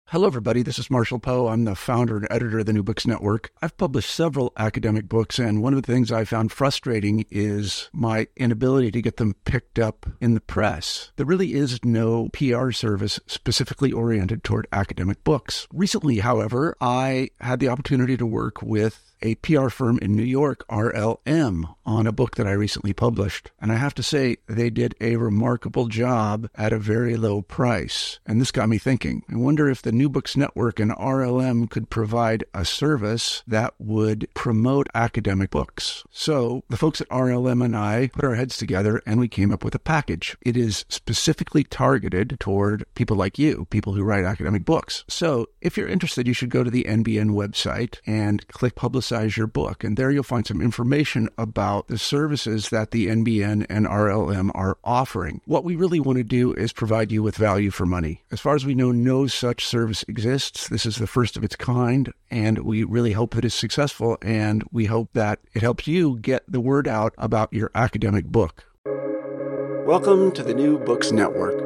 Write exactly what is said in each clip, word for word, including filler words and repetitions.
Hello, everybody. This is Marshall Poe. I'm the founder and editor of the New Books Network. I've published several academic books, and one of the things I found frustrating is my inability to get them picked up in the press. There really is no P R service specifically oriented toward academic books. Recently, however, I had the opportunity to work with a P R firm in New York, R L M, on a book that I recently published. And I have to say, they did a remarkable job at a very low price. And this got me thinking. I wonder if the New Books Network and R L M could provide a service that would promote academic books. So the folks at R L M and I put our heads together and we came up with a package. It is specifically targeted toward people like you, people who write academic books. So if you're interested, you should go to the N B N website and click Publicize your book. And there you'll find some information about the services that the N B N and R L M are offering. What we really want to do is provide you with value for money. As far as we know, no such service exists. This is the first of its kind, and we really hope that it's successful, and we hope that it helps you get the word out about your academic book. Welcome to the New Books Network.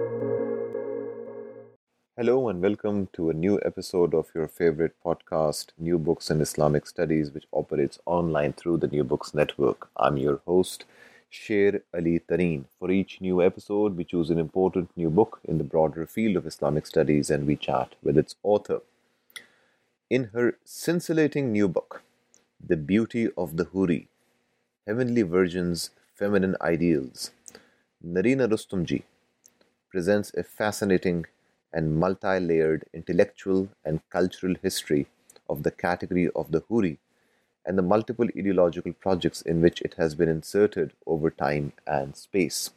Hello and welcome to a new episode of your favorite podcast, New Books in Islamic Studies, which operates online through the New Books Network. I'm your host, Sher Ali Tareen. For each new episode, we choose an important new book in the broader field of Islamic studies and we chat with its author. In her scintillating new book, The Beauty of the Huri, Heavenly Virgin's Feminine Ideals, Narina Rustomji presents a fascinating and multi-layered intellectual and cultural history of the category of the Huri and the multiple ideological projects in which it has been inserted over time and space.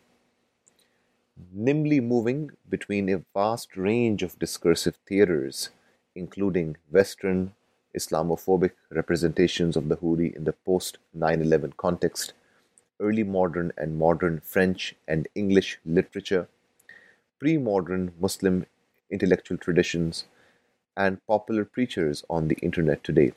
Nimbly moving between a vast range of discursive theaters, including Western Islamophobic representations of the Huri in the post nine eleven context, early modern and modern French and English literature, pre-modern Muslim intellectual traditions, and popular preachers on the internet today.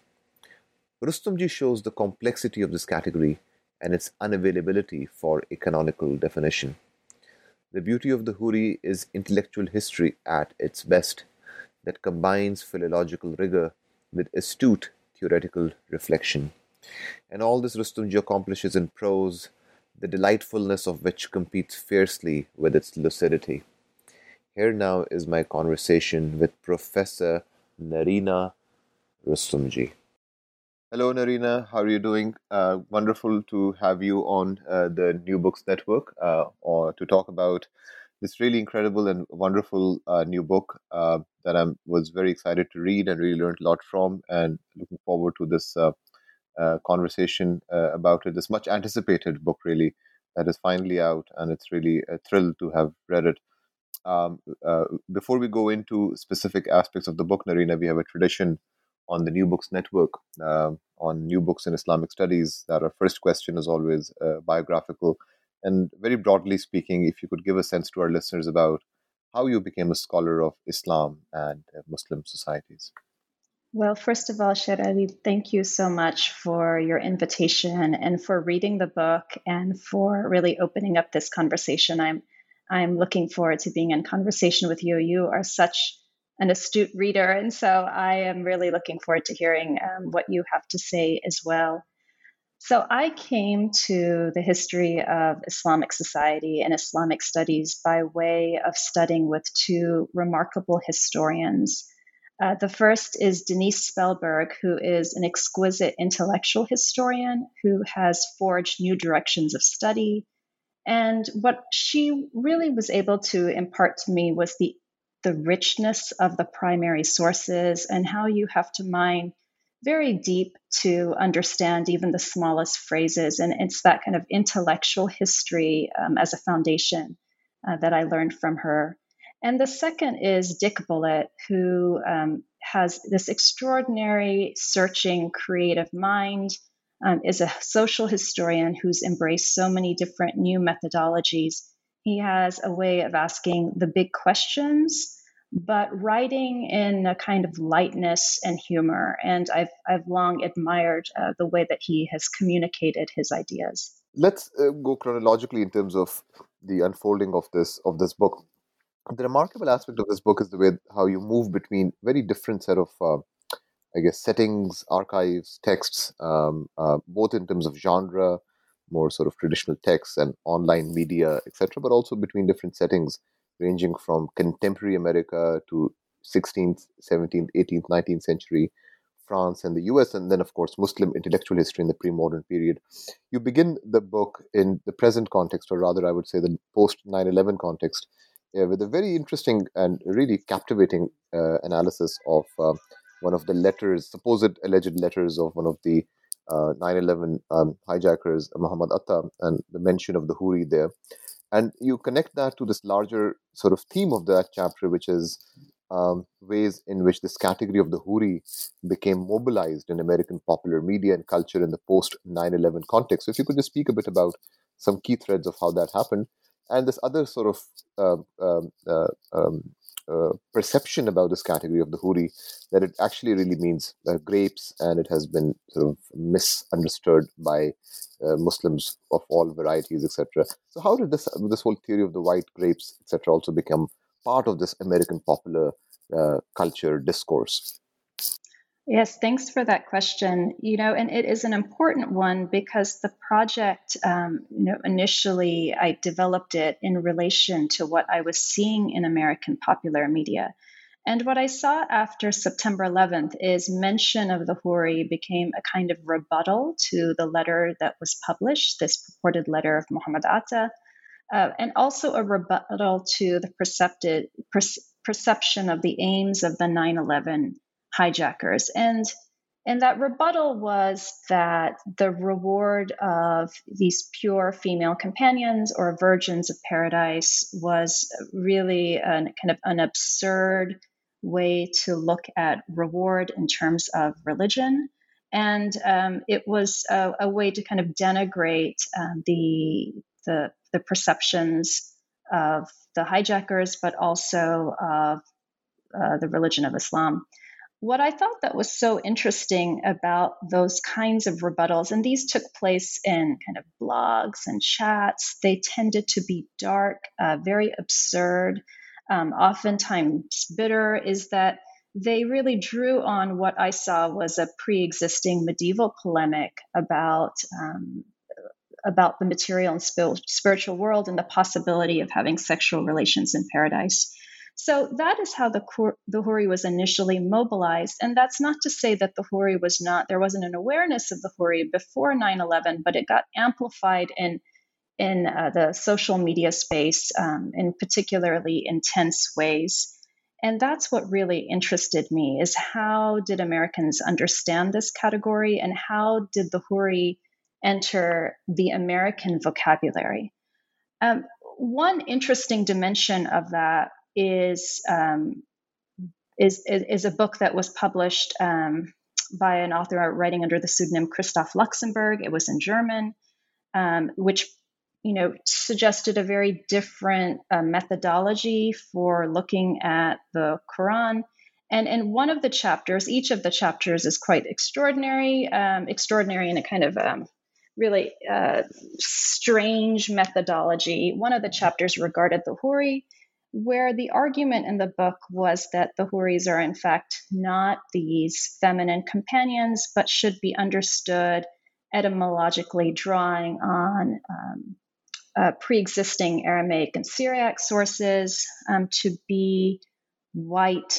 Rustomji shows the complexity of this category and its unavailability for a canonical definition. The Beauty of the Huri is intellectual history at its best that combines philological rigor with astute theoretical reflection. And all this Rustomji accomplishes in prose, the delightfulness of which competes fiercely with its lucidity. Here now is my conversation with Professor Narina Rustomji. Hello, Narina. How are you doing? Uh, wonderful to have you on uh, the New Books Network uh, or to talk about this really incredible and wonderful uh, new book uh, that I was very excited to read and really learned a lot from, and looking forward to this uh, uh, conversation uh, about it. This much anticipated book, really, that is finally out, and it's really a thrill to have read it. Um, uh, before we go into specific aspects of the book, Narina, we have a tradition on the New Books Network, uh, on New Books in Islamic Studies, that our first question is always uh, biographical. And very broadly speaking, if you could give a sense to our listeners about how you became a scholar of Islam and uh, Muslim societies. Well, first of all, Sher Ali, thank you so much for your invitation and for reading the book and for really opening up this conversation. I'm I'm looking forward to being in conversation with you. You are such an astute reader, and so I am really looking forward to hearing um, what you have to say as well. So I came to the history of Islamic society and Islamic studies by way of studying with two remarkable historians. Uh, the first is Denise Spelberg, who is an exquisite intellectual historian who has forged new directions of study. And what she really was able to impart to me was the, the richness of the primary sources and how you have to mine very deep to understand even the smallest phrases. And it's that kind of intellectual history um, as a foundation uh, that I learned from her. And the second is Dick Bullitt, who um, has this extraordinary, searching, creative mind, um, is a social historian who's embraced so many different new methodologies. He has a way of asking the big questions, but writing in a kind of lightness and humor. And I've I've long admired uh, the way that he has communicated his ideas. Let's uh, go chronologically in terms of the unfolding of this of this book. The remarkable aspect of this book is the way how you move between very different set of, uh, I guess, settings, archives, texts, um, uh, both in terms of genre, more sort of traditional texts and online media, et cetera, but also between different settings, ranging from contemporary America to sixteenth, seventeenth, eighteenth, nineteenth century France and the U S, and then, of course, Muslim intellectual history in the pre modern period. You begin the book in the present context, or rather, I would say the post nine eleven context, uh, with a very interesting and really captivating uh, analysis of uh, one of the letters, supposed alleged letters of one of the uh, nine eleven um, hijackers, Muhammad Atta, and the mention of the Huri there. And you connect that to this larger sort of theme of that chapter, which is um, ways in which this category of the Huri became mobilized in American popular media and culture in the post nine eleven context. So, if you could just speak a bit about some key threads of how that happened, and this other sort of um, um, uh, um, uh, perception about this category of the Huri, that it actually really means uh, grapes, and it has been sort of misunderstood by uh, Muslims of all varieties, et cetera. So, how did this this whole theory of the white grapes, et cetera, also become part of this American popular uh, culture discourse? Yes, thanks for that question. You know, and it is an important one because the project, um, you know, initially I developed it in relation to what I was seeing in American popular media. And what I saw after September eleventh is mention of the Huri became a kind of rebuttal to the letter that was published, this purported letter of Muhammad Atta, uh, and also a rebuttal to the percepted, per- perception of the aims of the nine eleven hijackers. And and that rebuttal was that the reward of these pure female companions or virgins of paradise was really an, kind of an absurd way to look at reward in terms of religion. And um, it was a, a way to kind of denigrate um, the, the, the perceptions of the hijackers, but also of uh, the religion of Islam. What I thought that was so interesting about those kinds of rebuttals, and these took place in kind of blogs and chats, they tended to be dark, uh, very absurd, um, oftentimes bitter, is that they really drew on what I saw was a pre-existing medieval polemic about um, about the material and spiritual world and the possibility of having sexual relations in paradise. So that is how the, the Huri was initially mobilized. And that's not to say that the Huri was not, there wasn't an awareness of the Huri before nine eleven, but it got amplified in, in uh, the social media space um, in particularly intense ways. And that's what really interested me, is how did Americans understand this category, and how did the Huri enter the American vocabulary? Um, one interesting dimension of that is, um, is, is is a book that was published um, by an author writing under the pseudonym Christoph Luxemburg. It was in German, um, which you know suggested a very different uh, methodology for looking at the Quran. And in one of the chapters, each of the chapters is quite extraordinary, um, extraordinary in a kind of um, really uh, strange methodology. One of the chapters regarded the Huri, where the argument in the book was that the Huris are in fact not these feminine companions, but should be understood etymologically, drawing on um, uh, pre-existing Aramaic and Syriac sources um, to be white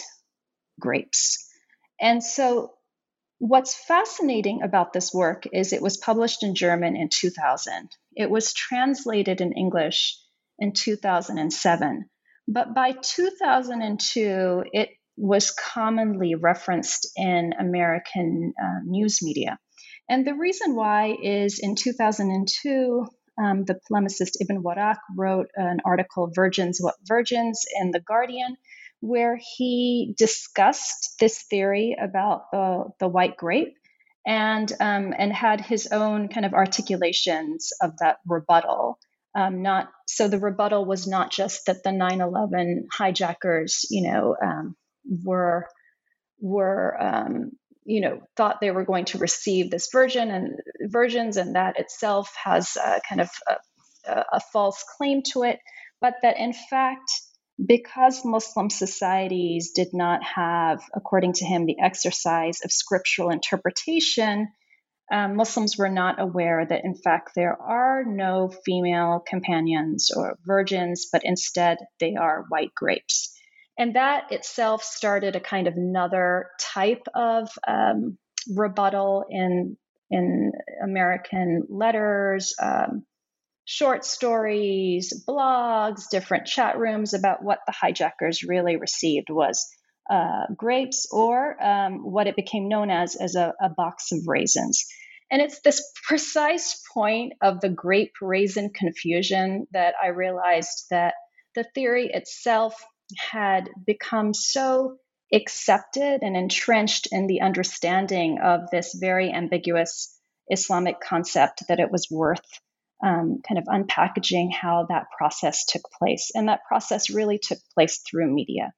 grapes. And so what's fascinating about this work is it was published in German in two thousand. It was translated in English in two thousand seven. But by two thousand two, it was commonly referenced in American uh, news media. And the reason why is in two thousand two, um, the polemicist Ibn Warraq wrote an article, Virgins, What Virgins, in The Guardian, where he discussed this theory about the, the white grape and, um, and had his own kind of articulations of that rebuttal. Um, not so the rebuttal was not just that the nine eleven hijackers, you know, um, were were um, you know thought they were going to receive this virgin and virgins, and that itself has a kind of a, a false claim to it, but that in fact because Muslim societies did not have, according to him, the exercise of scriptural interpretation, um, Muslims were not aware that, in fact, there are no female companions or virgins, but instead they are white grapes. And that itself started a kind of another type of um, rebuttal in, in American letters, um, short stories, blogs, different chat rooms about what the hijackers really received was uh, grapes, or um, what it became known as as a, a box of raisins. And it's this precise point of the grape raisin confusion that I realized that the theory itself had become so accepted and entrenched in the understanding of this very ambiguous Islamic concept that it was worth um, kind of unpackaging how that process took place. And that process really took place through media.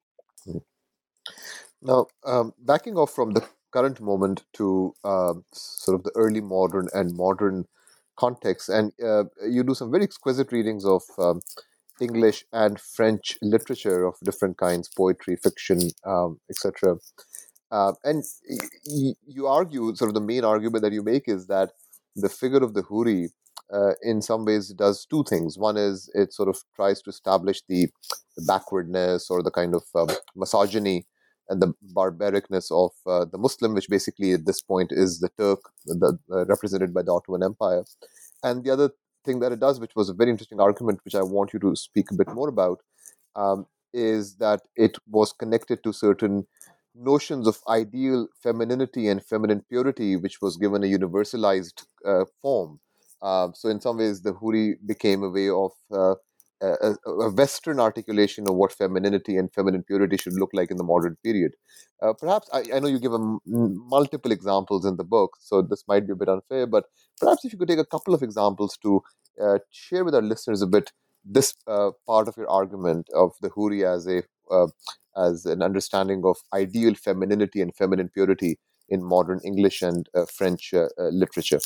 Now, um, backing off from the current moment to um sort of the early modern and modern context, and uh, you do some very exquisite readings of um, English and French literature of different kinds, poetry, fiction, um, et cetera. Uh, and y- y- you argue, sort of the main argument that you make is that the figure of the Huri, uh, in some ways, does two things. One is it sort of tries to establish the, the backwardness or the kind of um, misogyny and the barbaricness of uh, the Muslim, which basically at this point is the Turk, the, uh, represented by the Ottoman Empire. And the other thing that it does, which was a very interesting argument, which I want you to speak a bit more about, um, is that it was connected to certain notions of ideal femininity and feminine purity, which was given a universalized uh, form. Uh, so, in some ways, the Huri became a way of uh, a, a Western articulation of what femininity and feminine purity should look like in the modern period. Uh, perhaps, I, I know you give a m- multiple examples in the book, so this might be a bit unfair, but perhaps if you could take a couple of examples to uh, share with our listeners a bit this uh, part of your argument of the Huri as a uh, as an understanding of ideal femininity and feminine purity in modern English and uh, French uh, uh, literature.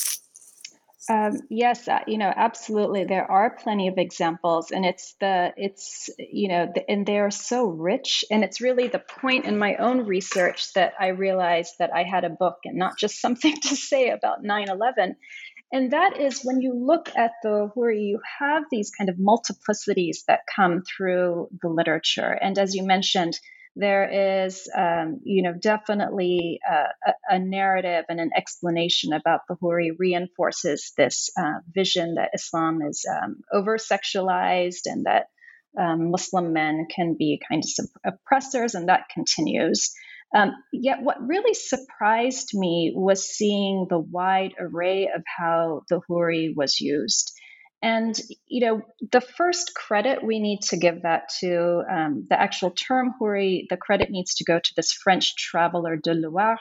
Um, yes, uh, you know, absolutely. There are plenty of examples, and it's the it's you know, the, and they are so rich. And it's really the point in my own research that I realized that I had a book and not just something to say about nine eleven. And that is, when you look at the Huri, you have these kind of multiplicities that come through the literature. And as you mentioned, there is, um, you know, definitely uh, a, a narrative and an explanation about the Huri reinforces this uh, vision that Islam is um, over-sexualized and that um, Muslim men can be kind of oppressors, and that continues. Um, yet what really surprised me was seeing the wide array of how the Huri was used. And, you know, the first credit we need to give that to um, the actual term Huri, the credit needs to go to this French traveler de Loire,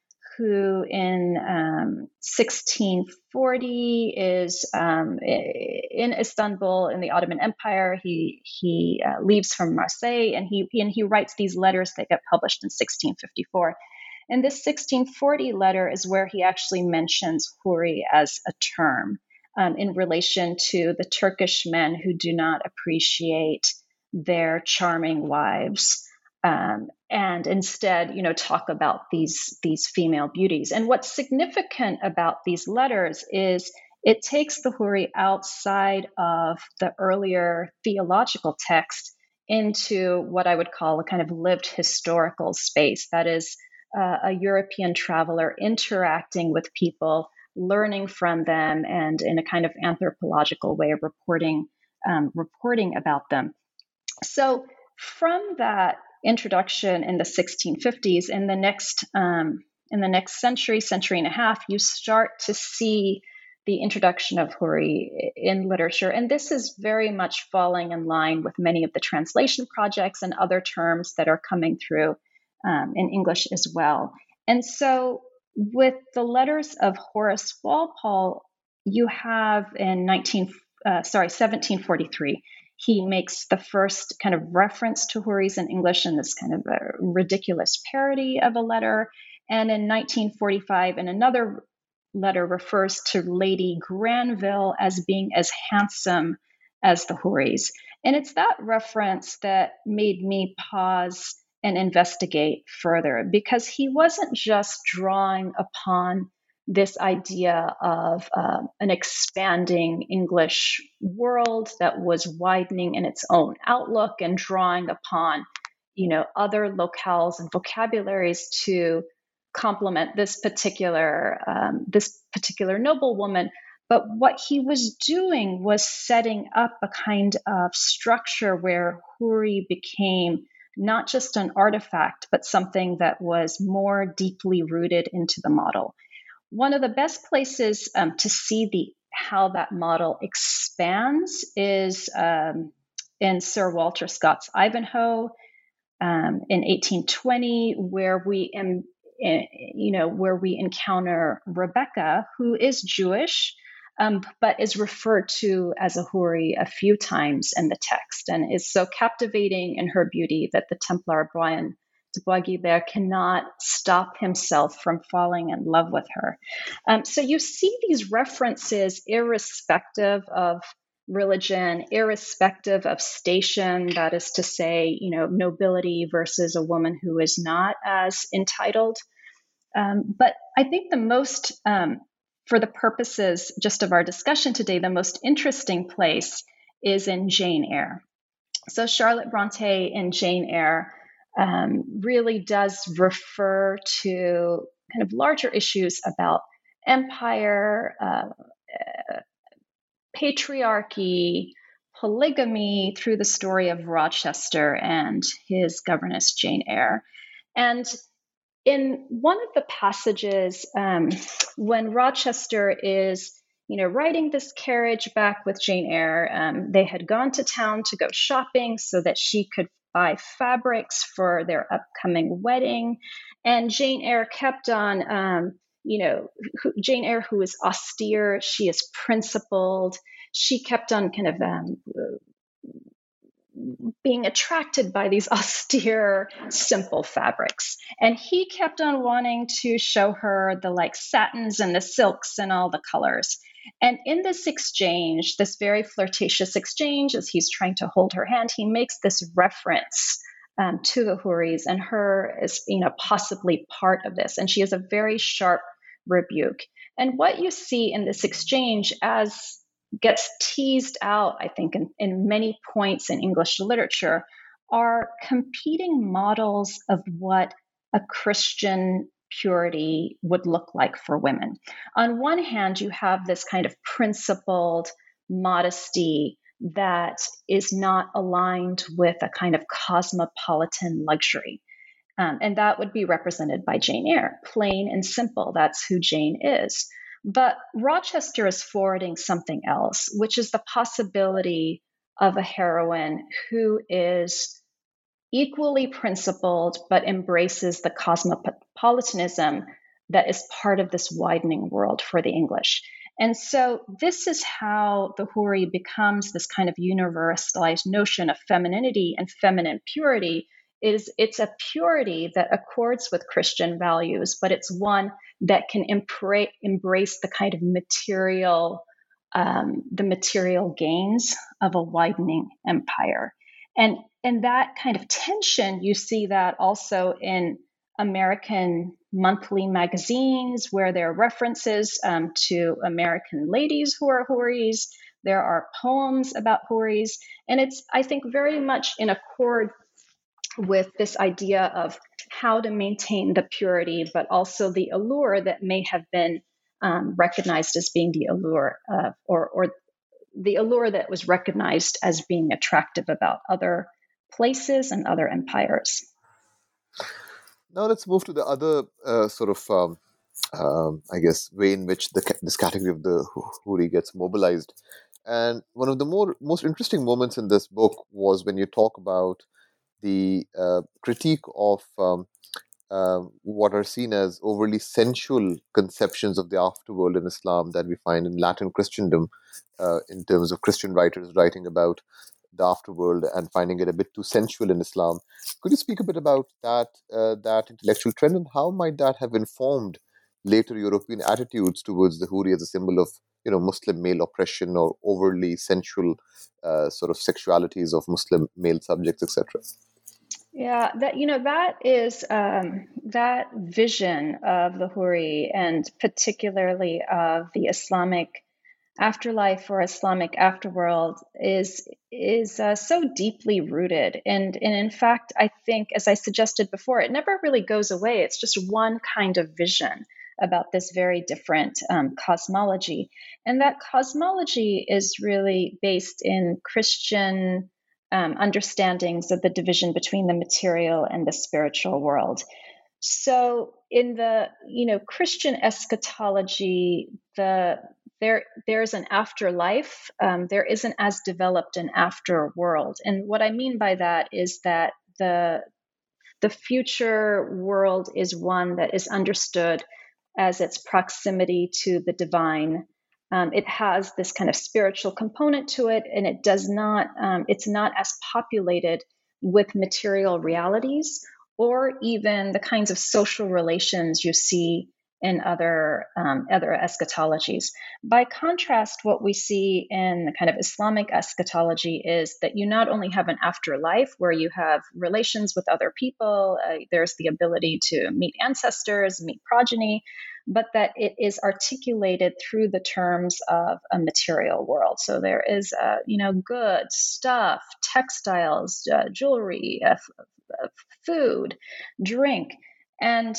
who in um, sixteen forty is um, in Istanbul in the Ottoman Empire. He he uh, leaves from Marseille, and he and he writes these letters that get published in sixteen fifty-four. And this sixteen forty letter is where he actually mentions Huri as a term um, in relation to the Turkish men who do not appreciate their charming wives. Um, and instead, you know, talk about these these female beauties. And what's significant about these letters is it takes the Huri outside of the earlier theological text into what I would call a kind of lived historical space. That is, uh, a European traveler interacting with people, learning from them, and in a kind of anthropological way, reporting um, reporting about them. So from that introduction in the sixteen fifties, in the next um, in the next century, century and a half, you start to see the introduction of Huri in literature, and this is very much falling in line with many of the translation projects and other terms that are coming through um, in English as well. And so, with the letters of Horace Walpole, you have in nineteen uh, sorry seventeen forty-three. He makes the first kind of reference to Huris in English in this kind of a ridiculous parody of a letter. And in nineteen forty-five, in another letter, refers to Lady Granville as being as handsome as the Huris. And it's that reference that made me pause and investigate further, because he wasn't just drawing upon this idea of uh, an expanding English world that was widening in its own outlook and drawing upon, you know, other locales and vocabularies to complement this particular um, this particular noblewoman. But what he was doing was setting up a kind of structure where Huri became not just an artifact, but something that was more deeply rooted into the model. One of the best places um, to see the how that model expands is um, in Sir Walter Scott's Ivanhoe um, in eighteen twenty, where we am, you know, where we encounter Rebecca, who is Jewish, um, but is referred to as a Huri a few times in the text, and is so captivating in her beauty that the Templar Brian de Bois Guilbert cannot stop himself from falling in love with her. Um, so you see these references irrespective of religion, irrespective of station, that is to say, you know, nobility versus a woman who is not as entitled. Um, but I think the most, um, for the purposes just of our discussion today, the most interesting place is in Jane Eyre. So Charlotte Bronte in Jane Eyre um, really does refer to kind of larger issues about empire, uh, uh, patriarchy, polygamy through the story of Rochester and his governess Jane Eyre. And in one of the passages, um, when Rochester is, you know, riding this carriage back with Jane Eyre, um, they had gone to town to go shopping so that she could buy fabrics for their upcoming wedding. And Jane Eyre kept on, um, you know, who, Jane Eyre, who is austere, she is principled, she kept on kind of um, being attracted by these austere, simple fabrics. And he kept on wanting to show her the like satins and the silks and all the colors. And in this exchange, this very flirtatious exchange, as he's trying to hold her hand, he makes this reference um, to the Huris and her as, you know, possibly part of this. And she has a very sharp rebuke. And what you see in this exchange, as gets teased out, I think, in, in many points in English literature, are competing models of what a Christian purity would look like for women. On one hand, you have this kind of principled modesty that is not aligned with a kind of cosmopolitan luxury. Um, and that would be represented by Jane Eyre, plain and simple. That's who Jane is. But Rochester is forwarding something else, which is the possibility of a heroine who is equally principled, but embraces the cosmopolitanism that is part of this widening world for the English. And so this is how the Huri becomes this kind of universalized notion of femininity and feminine purity. Is it's a purity that accords with Christian values, but it's one that can empre- embrace the kind of material, um, the material gains of a widening empire. And, and that kind of tension, you see that also in American monthly magazines, where there are references um, to American ladies who are Huris. There are poems about Huris. And it's, I think, very much in accord with this idea of how to maintain the purity, but also the allure that may have been um, recognized as being the allure of, or, or the allure that was recognized as being attractive about other places and other empires. Now let's move to the other uh, sort of, um, um, I guess, way in which the, this category of the Huri gets mobilized. And one of the more most interesting moments in this book was when you talk about the uh, critique of um, uh, what are seen as overly sensual conceptions of the afterworld in Islam that we find in Latin Christendom, uh, in terms of Christian writers writing about the afterworld and finding it a bit too sensual in Islam. Could you speak a bit about that uh, that intellectual trend, and how might that have informed later European attitudes towards the Huri as a symbol of you know, Muslim male oppression or overly sensual uh, sort of sexualities of Muslim male subjects, et cetera. Yeah, that you know that is um, that vision of the Huri, and particularly of the Islamic afterlife or Islamic afterworld, is is uh, so deeply rooted, and and in fact, I think, as I suggested before, it never really goes away. It's just one kind of vision about this very different um, cosmology, and that cosmology is really based in Christian um, understandings of the division between the material and the spiritual world. So in the you know Christian eschatology, the there there's an afterlife. Um, there isn't as developed an afterworld, and what I mean by that is that the the future world is one that is understood as its proximity to the divine. Um, it has this kind of spiritual component to it, and it does not. Um, it's not as populated with material realities or even the kinds of social relations you see in other um, other eschatologies. By contrast, what we see in the kind of Islamic eschatology is that you not only have an afterlife where you have relations with other people, uh, there's the ability to meet ancestors, meet progeny, but that it is articulated through the terms of a material world. So there is, uh, you know, goods, stuff, textiles, uh, jewelry, uh, f- food, drink, and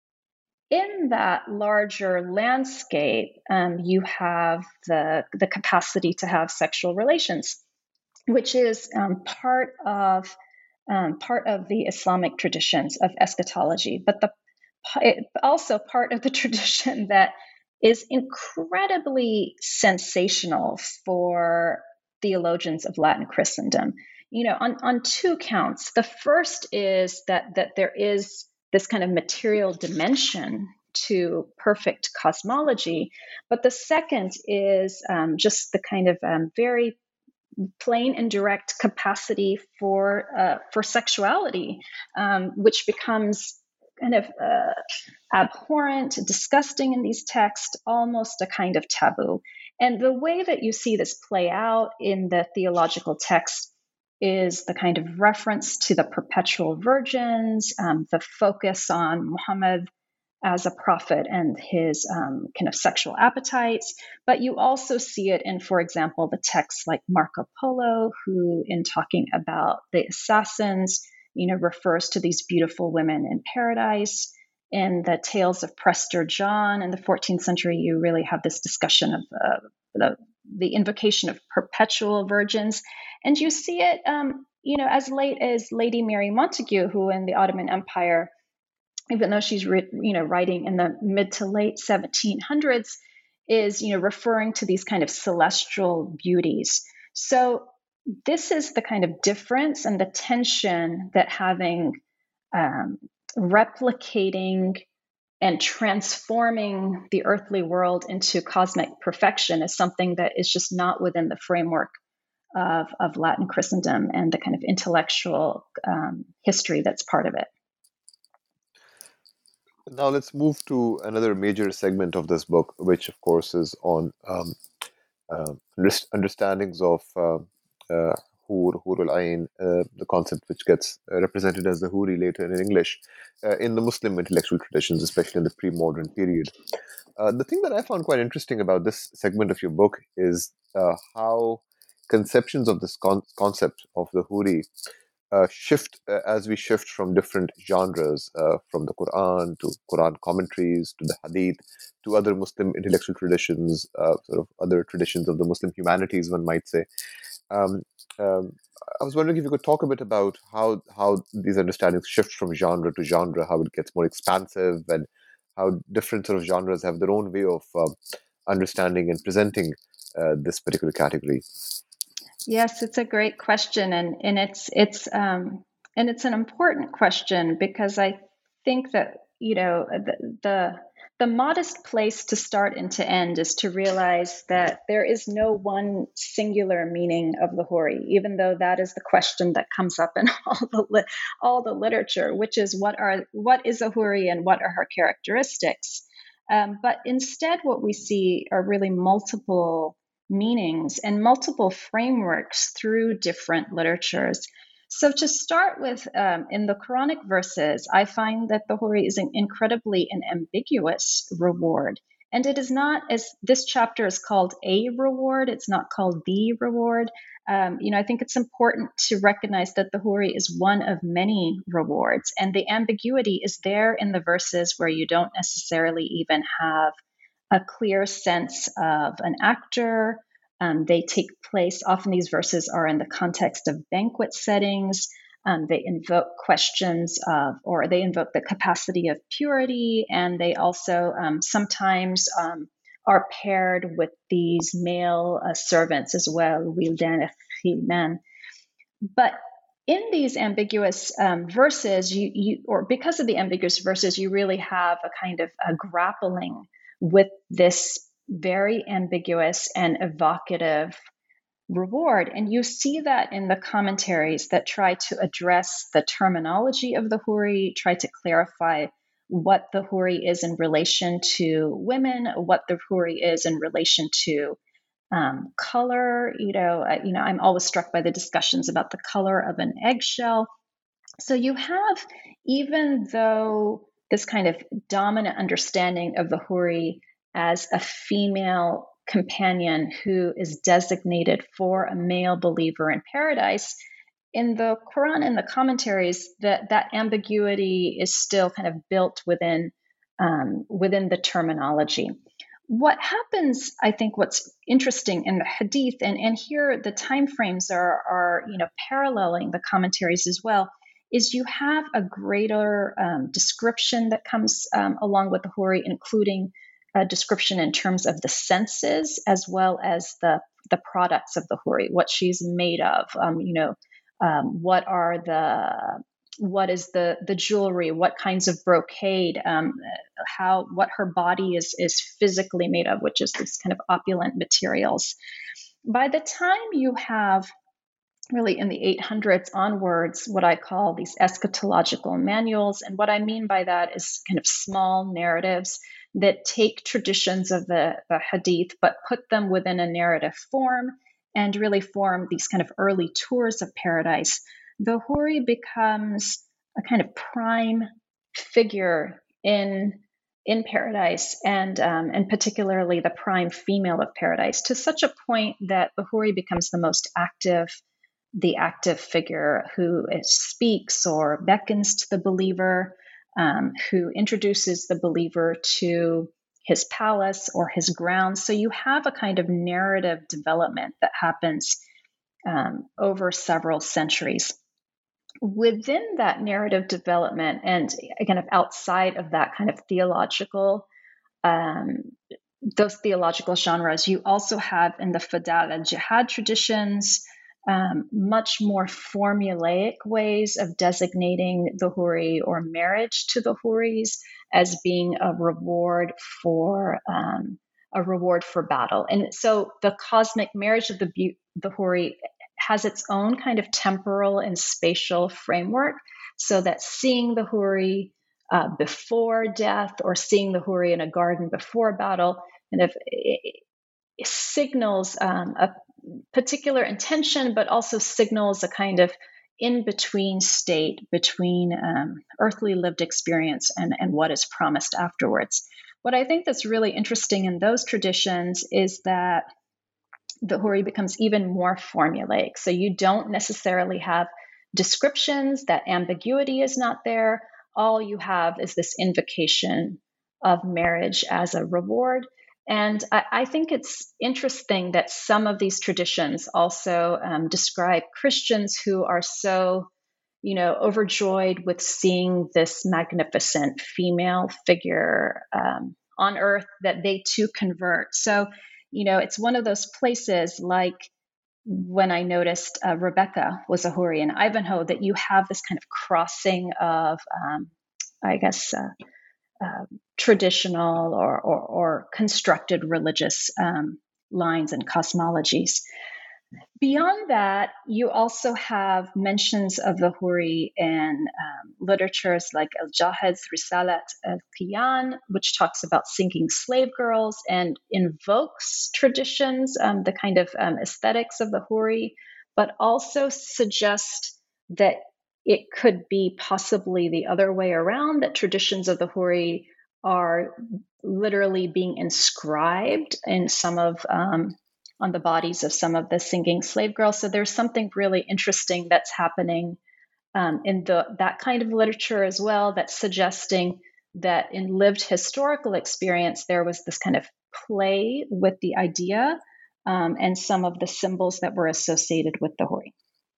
in that larger landscape, um, you have the the capacity to have sexual relations, which is um, part of um, part of the Islamic traditions of eschatology, but the also part of the tradition that is incredibly sensational for theologians of Latin Christendom. You know, on, on two counts. The first is that that there is this kind of material dimension to perfect cosmology, but the second is um, just the kind of um, very plain and direct capacity for uh, for sexuality, um, which becomes kind of uh, abhorrent, disgusting in these texts, almost a kind of taboo. And the way that you see this play out in the theological text is the kind of reference to the perpetual virgins, um, the focus on Muhammad as a prophet and his um, kind of sexual appetites. But you also see it in, for example, the texts like Marco Polo, who, in talking about the assassins, you know, refers to these beautiful women in paradise. In the Tales of Prester John in the fourteenth century, you really have this discussion of uh, the, the invocation of perpetual virgins. And you see it, um, you know, as late as Lady Mary Montagu, who in the Ottoman Empire, even though she's you know writing in the mid to late seventeen hundreds, is you know referring to these kind of celestial beauties. So this is the kind of difference and the tension that having um, replicating and transforming the earthly world into cosmic perfection is something that is just not within the framework of, of Latin Christendom and the kind of intellectual um, history that's part of it. Now let's move to another major segment of this book, which of course is on um, uh, understandings of uh, uh, Hur, Hurul Ain, uh, the concept which gets uh, represented as the Huri later in English, uh, in the Muslim intellectual traditions, especially in the pre-modern period. Uh, the thing that I found quite interesting about this segment of your book is uh, how conceptions of this con- concept of the Huri uh, shift uh, as we shift from different genres, uh, from the Quran to Quran commentaries to the Hadith to other Muslim intellectual traditions, uh, sort of other traditions of the Muslim humanities, one might say. Um, um, I was wondering if you could talk a bit about how how these understandings shift from genre to genre, how it gets more expansive, and how different sort of genres have their own way of um, understanding and presenting uh, this particular category. Yes, it's a great question, and and it's it's um, and it's an important question because I think that you know the, the the modest place to start and to end is to realize that there is no one singular meaning of the Huri, even though that is the question that comes up in all the li- all the literature, which is what are what is a Huri and what are her characteristics. Um, but instead, what we see are really multiple meanings and multiple frameworks through different literatures. So to start with, um, in the Quranic verses, I find that the Huri is an incredibly an ambiguous reward. And it is not, as this chapter is called a reward, it's not called the reward. Um, you know, I think it's important to recognize that the Huri is one of many rewards, and the ambiguity is there in the verses where you don't necessarily even have a clear sense of an actor. Um, they take place, often these verses are in the context of banquet settings. Um, they invoke questions of, or they invoke the capacity of purity, and they also um, sometimes um, are paired with these male uh, servants as well, wildan men. But in these ambiguous um, verses, you, you, or because of the ambiguous verses, you really have a kind of a grappling with this very ambiguous and evocative reward. And you see that in the commentaries that try to address the terminology of the Huri, try to clarify what the Huri is in relation to women, what the Huri is in relation to um, color. You know, uh, you know, I'm always struck by the discussions about the color of an eggshell. So you have, even though this kind of dominant understanding of the Huri as a female companion who is designated for a male believer in paradise, in the Quran and the commentaries, that that ambiguity is still kind of built within um, within the terminology. What happens, I think, what's interesting in the Hadith, and, and here the time frames are are you know paralleling the commentaries as well, is you have a greater um, description that comes um, along with the Huri, including a description in terms of the senses as well as the the products of the Huri, what she's made of. Um, you know, um, what are the what is the the jewelry? What kinds of brocade? Um, how what her body is is physically made of, which is this kind of opulent materials. By the time you have, really in the eight hundreds onwards, what I call these eschatological manuals. And what I mean by that is kind of small narratives that take traditions of the, the Hadith, but put them within a narrative form and really form these kind of early tours of paradise. The Huri becomes a kind of prime figure in in paradise, and um, and particularly the prime female of paradise, to such a point that the Huri becomes the most active the active figure who speaks or beckons to the believer, um, who introduces the believer to his palace or his grounds. So you have a kind of narrative development that happens um, over several centuries. Within that narrative development, and kind of outside of that kind of theological um, those theological genres, you also have in the Fadal and Jihad traditions Um, much more formulaic ways of designating the Huri or marriage to the Huris as being a reward for um, a reward for battle. And so the cosmic marriage of the, the Huri has its own kind of temporal and spatial framework, so that seeing the Huri uh, before death or seeing the Huri in a garden before battle kind of it, it signals um, a particular intention, but also signals a kind of in-between state between um, earthly lived experience and, and what is promised afterwards. What I think that's really interesting in those traditions is that the Huri becomes even more formulaic. So you don't necessarily have descriptions, that ambiguity is not there. All you have is this invocation of marriage as a reward. And I, I think it's interesting that some of these traditions also um, describe Christians who are so, you know, overjoyed with seeing this magnificent female figure um, on earth that they too convert. So, you know, it's one of those places like when I noticed uh, Rebecca was a Huri in Ivanhoe, that you have this kind of crossing of, um, I guess, uh, Uh, traditional or, or, or constructed religious um, lines and cosmologies. Beyond that, you also have mentions of the Huri in um, literatures like Al-Jahed's Risalat al-Qiyan, which talks about singing slave girls and invokes traditions, um, the kind of um, aesthetics of the Huri, but also suggests that it could be possibly the other way around, that traditions of the Huri are literally being inscribed in some of um, on the bodies of some of the singing slave girls. So there's something really interesting that's happening um, in the that kind of literature as well, that's suggesting that in lived historical experience, there was this kind of play with the idea um, and some of the symbols that were associated with the Huri.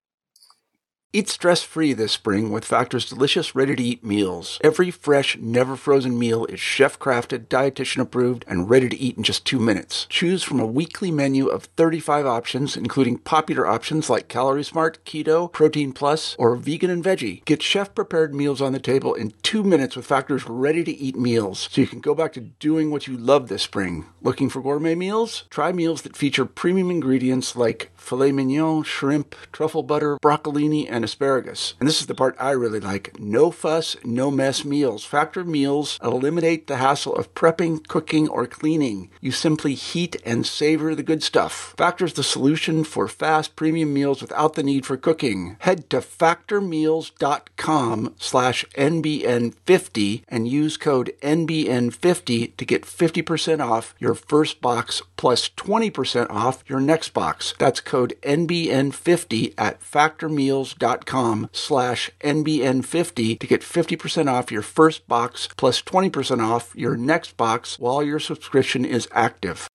Eat stress-free this spring with Factor's delicious, ready-to-eat meals. Every fresh, never-frozen meal is chef-crafted, dietitian-approved, and ready to eat in just two minutes. Choose from a weekly menu of thirty-five options, including popular options like Calorie Smart, Keto, Protein Plus, or Vegan and Veggie. Get chef-prepared meals on the table in two minutes with Factor's ready-to-eat meals, so you can go back to doing what you love this spring. Looking for gourmet meals? Try meals that feature premium ingredients like filet mignon, shrimp, truffle butter, broccolini, and asparagus. And this is the part I really like. No fuss, no mess meals. Factor meals eliminate the hassle of prepping, cooking, or cleaning. You simply heat and savor the good stuff. Factor's the solution for fast premium meals without the need for cooking. Head to factormeals.com slash NBN50 and use code N B N fifty to get fifty percent off your first box plus twenty percent off your next box. That's code N B N fifty at factormeals.com slash N B N fifty to get fifty percent off your first box plus twenty percent off your next box while your subscription is active.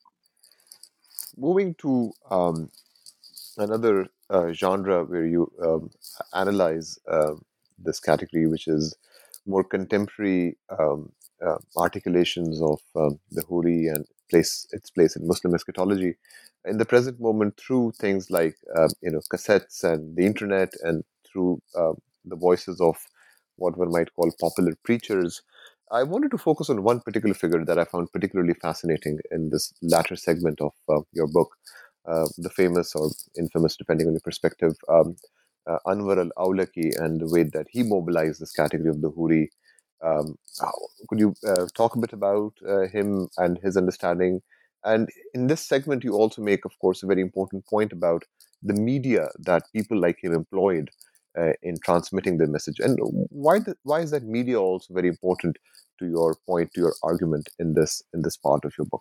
Moving to um, another uh, genre where you um, analyze uh, this category, which is more contemporary um, uh, articulations of um, the Huri and place its place in Muslim eschatology in the present moment through things like uh, you know cassettes and the internet, and through uh, the voices of what one might call popular preachers. I wanted to focus on one particular figure that I found particularly fascinating in this latter segment of uh, your book, uh, the famous or infamous, depending on your perspective, um, uh, Anwar al-Awlaki, and the way that he mobilized this category of the Huri. Um, how, could you uh, talk a bit about uh, him and his understanding? And in this segment, you also make, of course, a very important point about the media that people like him employed uh, in transmitting the message. And why the, why is that media also very important to your point, to your argument in this in this part of your book?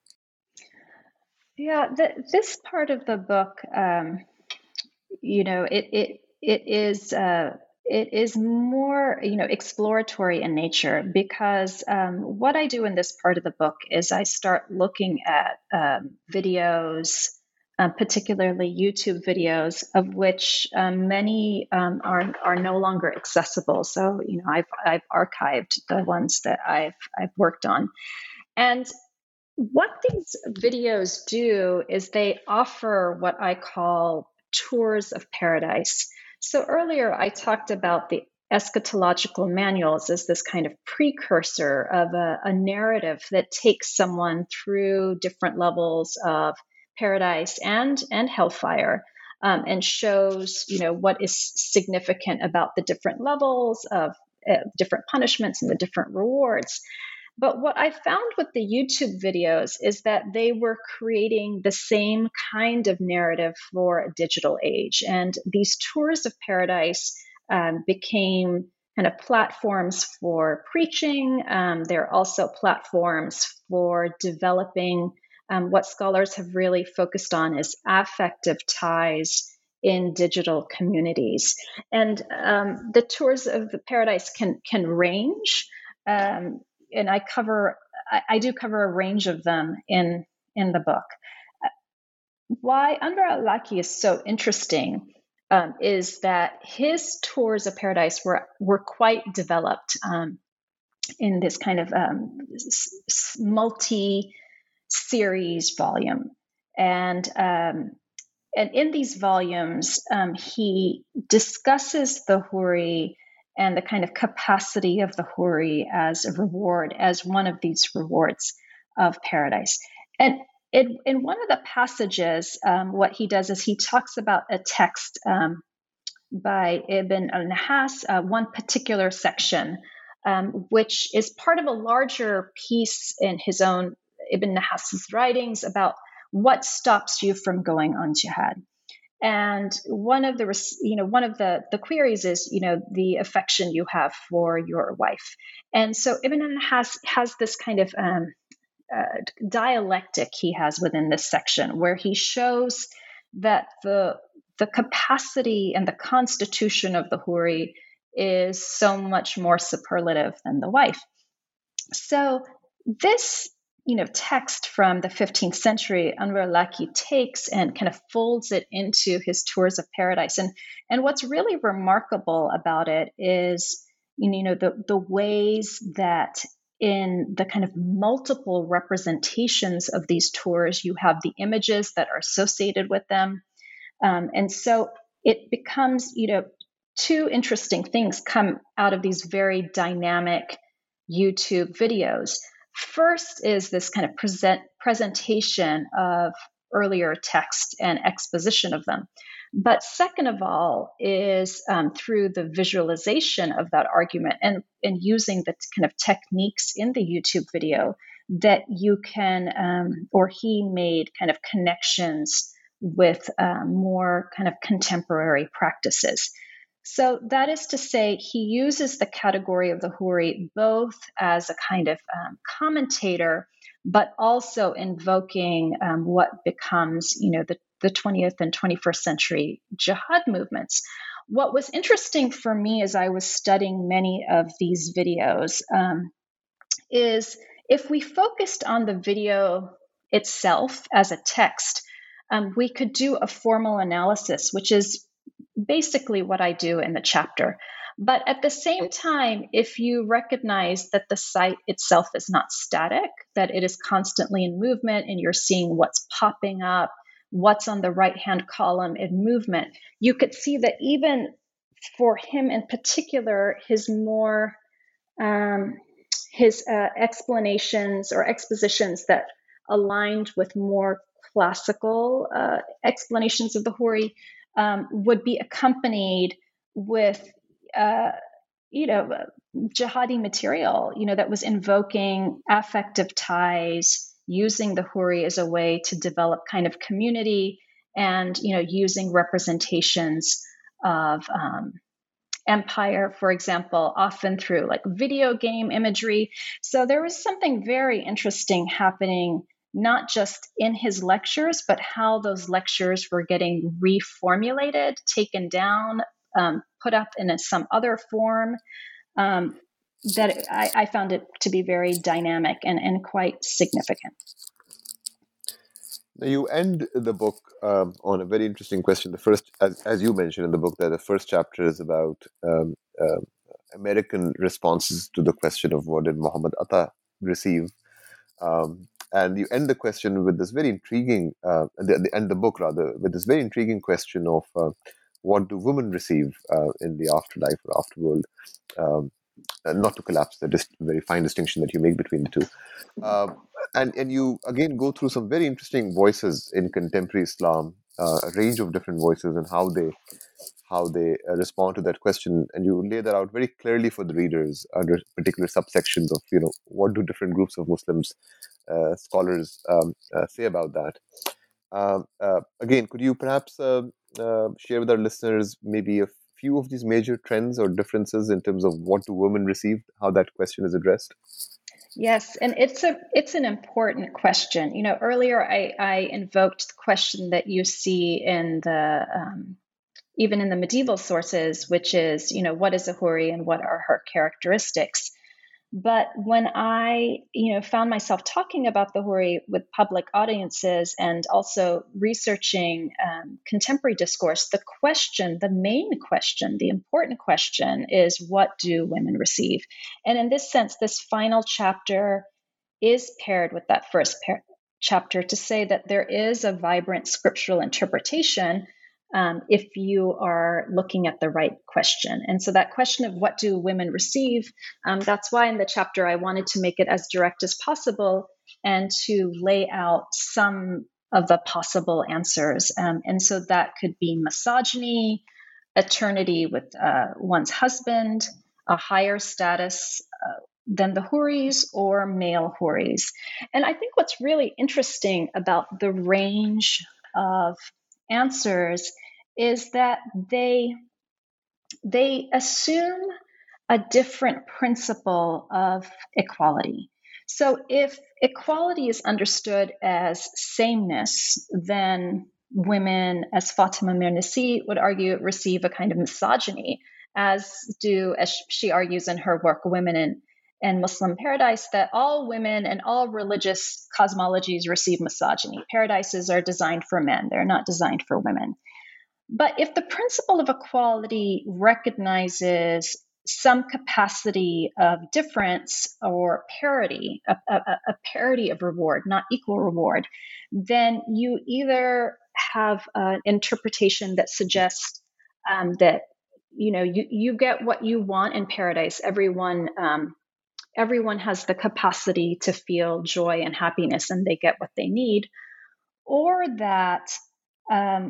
Yeah, the, this part of the book, um, you know, it it it is uh, it is more, you know, exploratory in nature, because um, what I do in this part of the book is I start looking at um, videos, uh, particularly YouTube videos, of which um, many um, are are no longer accessible. So, you know, I've I've archived the ones that I've I've worked on, and what these videos do is they offer what I call tours of paradise. So earlier I talked about the eschatological manuals as this kind of precursor of a, a narrative that takes someone through different levels of paradise and, and hellfire, um, and shows, you know, what is significant about the different levels of uh, different punishments and the different rewards. But what I found with the YouTube videos is that they were creating the same kind of narrative for a digital age. And these tours of paradise um, became kind of platforms for preaching. Um, they're also platforms for developing um, what scholars have really focused on is affective ties in digital communities. And um, the tours of the paradise can, can range. Um, and I cover, I, I do cover a range of them in, in the book. Why Anwar al-Awlaki is so interesting um, is that his tours of paradise were, were quite developed um, in this kind of um, s- multi-series volume. And, um, and in these volumes, um, he discusses the Huri and the kind of capacity of the Huri as a reward, as one of these rewards of paradise. And it, in one of the passages, um, what he does is he talks about a text um, by Ibn al-Nahas, uh, one particular section, um, which is part of a larger piece in his own Ibn Nahas's writings about what stops you from going on jihad. And one of the, you know, one of the, the queries is, you know, the affection you have for your wife. And so Ibn al-Nahas has this kind of um, uh, dialectic he has within this section where he shows that the the capacity and the constitution of the Huri is so much more superlative than the wife. So this, you know, text from the fifteenth century, Anwar Laki takes and kind of folds it into his Tours of Paradise. And, and what's really remarkable about it is, you know, the, the ways that in the kind of multiple representations of these tours, you have the images that are associated with them. Um, and so it becomes, you know, two interesting things come out of these very dynamic YouTube videos. First is this kind of present presentation of earlier text and exposition of them. But second of all is um, through the visualization of that argument and, and using the kind of techniques in the YouTube video that you can, um, or he made kind of connections with uh, more kind of contemporary practices. So that is to say, he uses the category of the Huri both as a kind of um, commentator, but also invoking um, what becomes, you know, the, the twentieth and twenty-first century jihad movements. What was interesting for me as I was studying many of these videos um, is if we focused on the video itself as a text, um, we could do a formal analysis, which is basically what I do in the chapter. But at the same time, if you recognize that the site itself is not static, that it is constantly in movement and you're seeing what's popping up, what's on the right-hand column in movement, you could see that even for him in particular, his more, um, his uh, explanations or expositions that aligned with more classical uh, explanations of the Huri Um, would be accompanied with, uh, you know, jihadi material, you know, that was invoking affective ties, using the Huri as a way to develop kind of community and, you know, using representations of um, empire, for example, often through like video game imagery. So there was something very interesting happening not just in his lectures, but how those lectures were getting reformulated, taken down, um, put up in a, some other form, um, that I, I found it to be very dynamic and, and quite significant. Now you end the book um, on a very interesting question. The first, as, as you mentioned in the book, that the first chapter is about um, uh, American responses to the question of what did Muhammad Atta receive. Um, And you end the question with this very intriguing, uh, the, the, end the book rather, with this very intriguing question of uh, what do women receive uh, in the afterlife or afterworld? Um, and not to collapse the dis- very fine distinction that you make between the two. Uh, and, and you, again, go through some very interesting voices in contemporary Islam, uh, a range of different voices and how they how they uh, respond to that question. And you lay that out very clearly for the readers under particular subsections of, you know, what do different groups of Muslims Uh, scholars um, uh, say about that. Um, uh, again, could you perhaps uh, uh, share with our listeners maybe a few of these major trends or differences in terms of what do women receive, how that question is addressed? Yes, and it's a it's an important question. You know, earlier I, I invoked the question that you see in the um, even in the medieval sources, which is, you know, what is a Huri and what are her characteristics? But when I, you know, found myself talking about the Huri with public audiences and also researching um, contemporary discourse, the question, the main question, the important question is, what do women receive? And in this sense, this final chapter is paired with that first par- chapter to say that there is a vibrant scriptural interpretation Um, if you are looking at the right question. And so that question of what do women receive, um, that's why in the chapter I wanted to make it as direct as possible and to lay out some of the possible answers. Um, and so that could be misogyny, eternity with uh, one's husband, a higher status uh, than the Houris, or male Houris. And I think what's really interesting about the range of answers is that they they assume a different principle of equality. So if equality is understood as sameness, then women, as Fatima Mernissi would argue, receive a kind of misogyny, as do, as she argues in her work, Women in, in Muslim Paradise, that all women and all religious cosmologies receive misogyny. Paradises are designed for men, they're not designed for women. But if the principle of equality recognizes some capacity of difference or parity, a, a, a parity of reward, not equal reward, then you either have an interpretation that suggests um, that you know you, you get what you want in paradise. Everyone um, everyone has the capacity to feel joy and happiness, and they get what they need, or that um,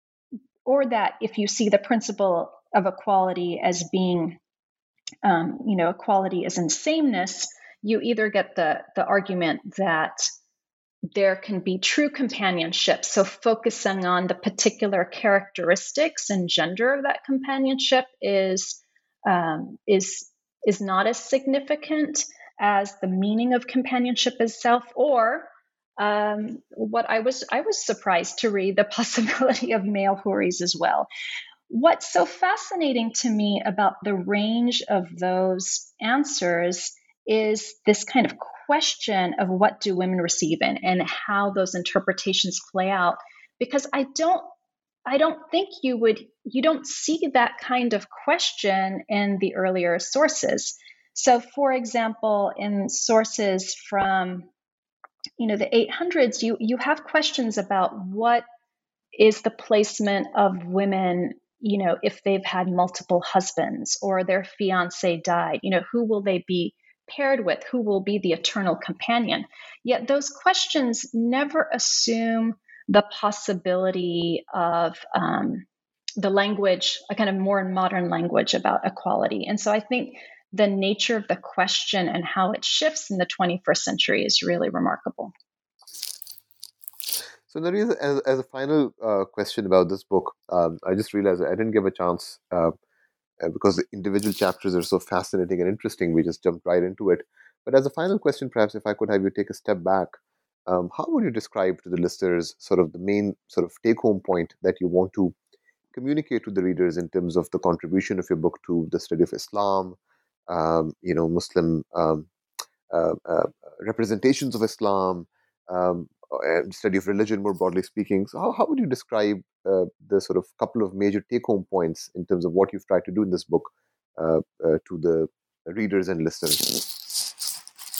or that if you see the principle of equality as being, um, you know, equality as in sameness, you either get the, the argument that there can be true companionship, so focusing on the particular characteristics and gender of that companionship is um, is is not as significant as the meaning of companionship itself, or um, what I was I was surprised to read the possibility of male Houris as well. What's so fascinating to me about the range of those answers is this kind of question of what do women receive in and how those interpretations play out, because I don't I don't think you would you don't see that kind of question in the earlier sources. So for example, in sources from you know the eight hundreds, you you have questions about what is the placement of women, you know, if they've had multiple husbands or their fiance died, you know, who will they be paired with? Who will be the eternal companion? Yet those questions never assume the possibility of um, the language, a kind of more modern language about equality. And so I think the nature of the question and how it shifts in the twenty-first century is really remarkable. So, Narese, as, as a final uh, question about this book, um, I just realized I didn't give a chance uh, because the individual chapters are so fascinating and interesting. We just jumped right into it. But as a final question, perhaps if I could have you take a step back, um, how would you describe to the listeners sort of the main sort of take-home point that you want to communicate to the readers in terms of the contribution of your book to the study of Islam, um, you know, Muslim um, uh, uh, representations of Islam, um, and study of religion more broadly speaking. So how, how would you describe uh, the sort of couple of major take-home points in terms of what you've tried to do in this book uh, uh, to the readers and listeners?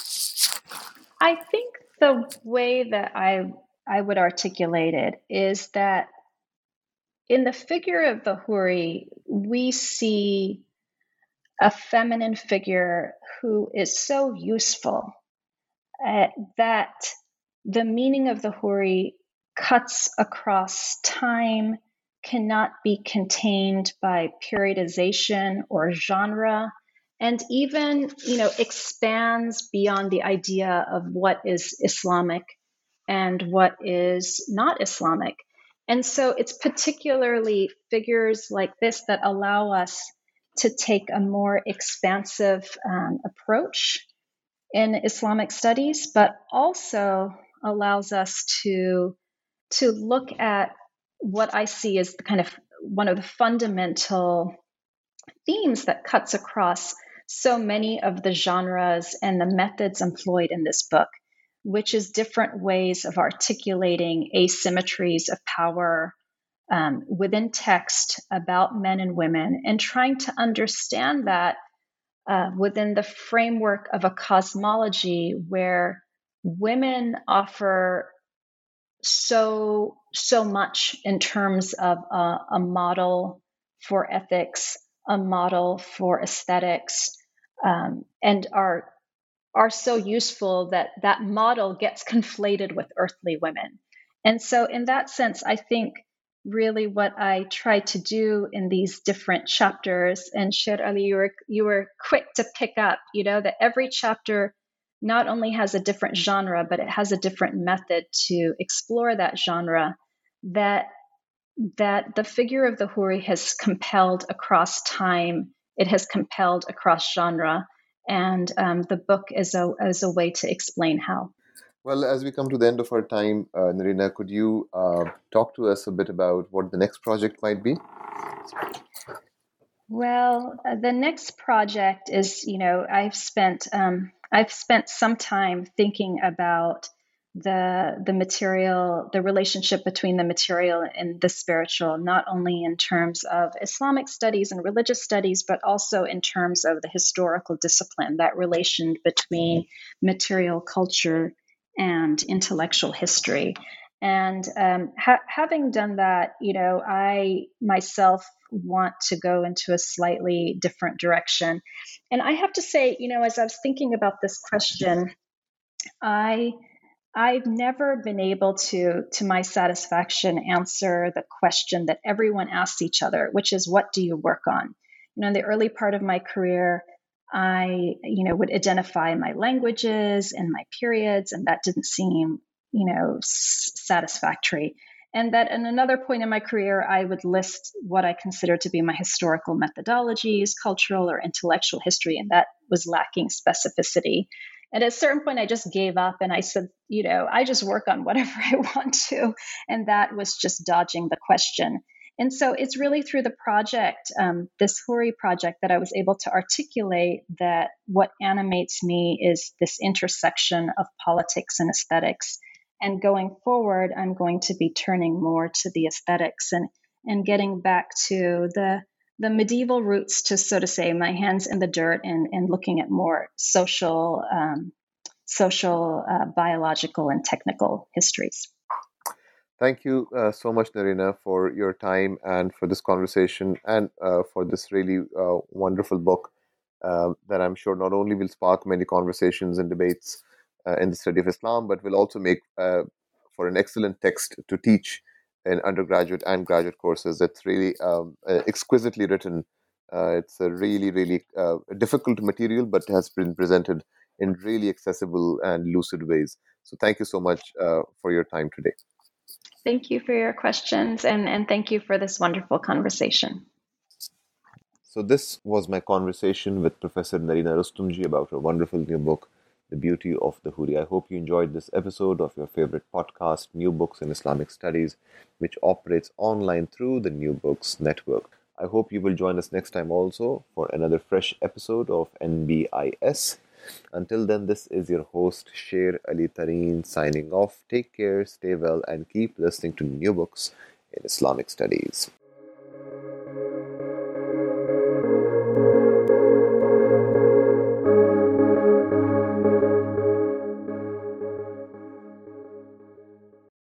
I think the way that I I would articulate it is that in the figure of the Houri, we see a feminine figure who is so useful uh, that the meaning of the Houri cuts across time, cannot be contained by periodization or genre, and even, you know, expands beyond the idea of what is Islamic and what is not Islamic. And so it's particularly figures like this that allow us to take a more expansive um, approach in Islamic studies, but also allows us to to look at what I see as the kind of one of the fundamental themes that cuts across so many of the genres and the methods employed in this book, which is different ways of articulating asymmetries of power um, within text about men and women, and trying to understand that uh, within the framework of a cosmology where women offer so so much in terms of a, a model for ethics, a model for aesthetics, um, and are are so useful that that model gets conflated with earthly women. And so in that sense, I think really what I try to do in these different chapters, and Sher Ali, you were, you were quick to pick up, you know, that every chapter not only has a different genre, but it has a different method to explore that genre, that that the figure of the Huri has compelled across time, it has compelled across genre, and um, the book is a, is a way to explain how. Well, as we come to the end of our time, uh, Narina, could you uh, talk to us a bit about what the next project might be? Well, uh, the next project is, you know, I've spent um, I've spent some time thinking about the the material, the relationship between the material and the spiritual, not only in terms of Islamic studies and religious studies, but also in terms of the historical discipline, that relation between material culture and intellectual history. And um, ha- having done that, you know, I myself want to go into a slightly different direction. And I have to say, you know, as I was thinking about this question, I I've never been able to, to my satisfaction, answer the question that everyone asks each other, which is, what do you work on? You know, in the early part of my career, I, you know, would identify my languages and my periods, and that didn't seem, you know, s- satisfactory. And that in another point in my career, I would list what I consider to be my historical methodologies, cultural or intellectual history, and that was lacking specificity. And at a certain point, I just gave up and I said, you know, I just work on whatever I want to. And that was just dodging the question. And so it's really through the project, um, this Huri project, that I was able to articulate that what animates me is this intersection of politics and aesthetics. And going forward, I'm going to be turning more to the aesthetics and, and getting back to the the medieval roots, to so to say, my hands in the dirt, and, and looking at more social, um, social, uh, biological, and technical histories. Thank you uh, so much, Narina, for your time and for this conversation, and uh, for this really uh, wonderful book uh, that I'm sure not only will spark many conversations and debates uh, in the study of Islam, but will also make uh, for an excellent text to teach in undergraduate and graduate courses. It's really um, uh, exquisitely written. Uh, it's a really, really uh, difficult material, but has been presented in really accessible and lucid ways. So thank you so much uh, for your time today. Thank you for your questions, and, and thank you for this wonderful conversation. So this was my conversation with Professor Narina Rustomjee about her wonderful new book, The Beauty of the Huri. I hope you enjoyed this episode of your favorite podcast, New Books in Islamic Studies, which operates online through the New Books Network. I hope you will join us next time also for another fresh episode of N B I S. Until then, this is your host, Sher Ali Tareen, signing off. Take care, stay well, and keep listening to New Books in Islamic Studies.